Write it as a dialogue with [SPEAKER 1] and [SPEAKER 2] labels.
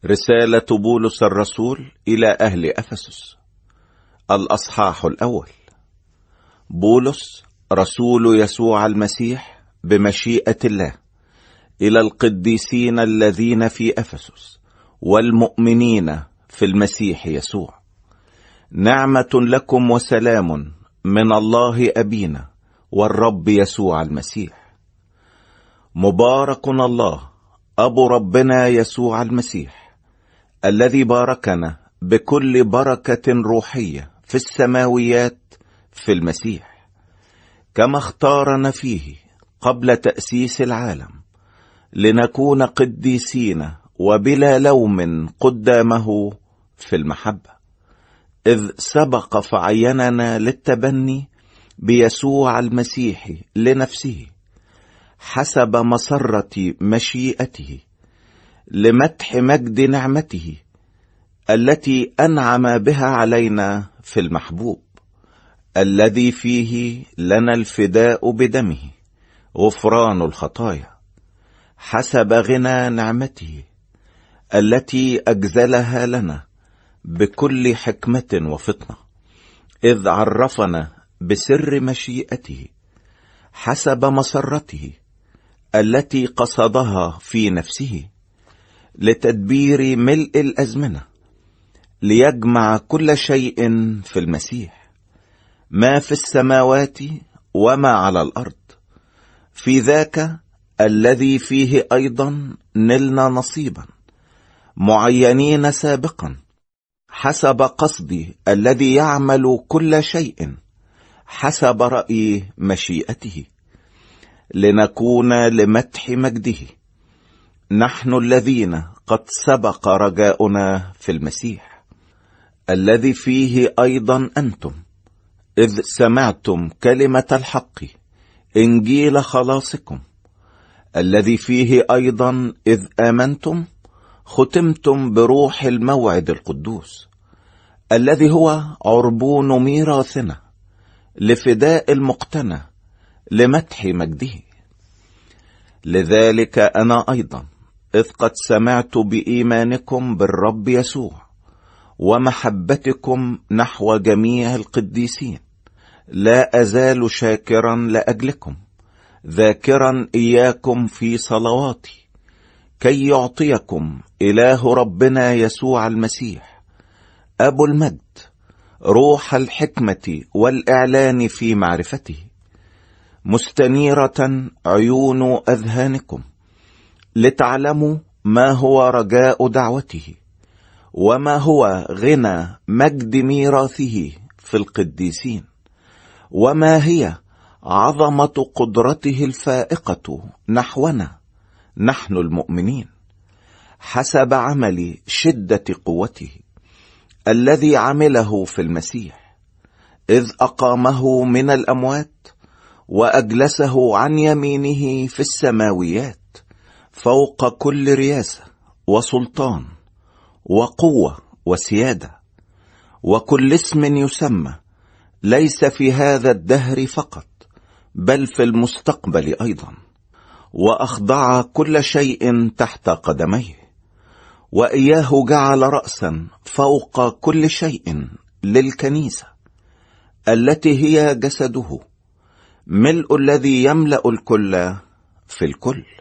[SPEAKER 1] رسالة بولس الرسول إلى أهل أفسس، الأصحاح الأول. بولس رسول يسوع المسيح بمشيئة الله، إلى القديسين الذين في أفسس والمؤمنين في المسيح يسوع، نعمة لكم وسلام من الله أبينا والرب يسوع المسيح. مبارك الله أبو ربنا يسوع المسيح، الذي باركنا بكل بركة روحية في السماويات في المسيح، كما اختارنا فيه قبل تأسيس العالم، لنكون قديسين وبلا لوم قدامه في المحبة، إذ سبق فعيننا للتبني بيسوع المسيح لنفسه حسب مسرة مشيئته، لمدح مجد نعمته التي أنعم بها علينا في المحبوب، الذي فيه لنا الفداء بدمه، غفران الخطايا، حسب غنى نعمته التي أجزلها لنا بكل حكمة وفطنة، إذ عرفنا بسر مشيئته حسب مسرته التي قصدها في نفسه، لتدبير ملء الأزمنة، ليجمع كل شيء في المسيح، ما في السماوات وما على الأرض، في ذاك الذي فيه أيضا نلنا نصيبا، معينين سابقا حسب قصدي الذي يعمل كل شيء حسب رأي مشيئته، لنكون لمدح مجده، نحن الذين قد سبق رجاؤنا في المسيح، الذي فيه أيضا أنتم إذ سمعتم كلمة الحق إنجيل خلاصكم، الذي فيه أيضا إذ آمنتم ختمتم بروح الموعد القدوس، الذي هو عربون ميراثنا لفداء المقتنى لمدح مجده. لذلك أنا أيضا إذ قد سمعت بإيمانكم بالرب يسوع ومحبتكم نحو جميع القديسين، لا أزال شاكرا لأجلكم، ذاكرا إياكم في صلواتي، كي يعطيكم إله ربنا يسوع المسيح أبو المجد روح الحكمة والإعلان في معرفته، مستنيرة عيون أذهانكم، لتعلموا ما هو رجاء دعوته، وما هو غنى مجد ميراثه في القديسين، وما هي عظمة قدرته الفائقة نحونا نحن المؤمنين، حسب عمل شدة قوته الذي عمله في المسيح، إذ أقامه من الأموات وأجلسه عن يمينه في السماويات، فوق كل رياسة وسلطان وقوة وسيادة، وكل اسم يسمى، ليس في هذا الدهر فقط بل في المستقبل أيضا، وأخضع كل شيء تحت قدميه، وإياه جعل رأسا فوق كل شيء للكنيسة، التي هي جسده، ملء الذي يملأ الكل في الكل.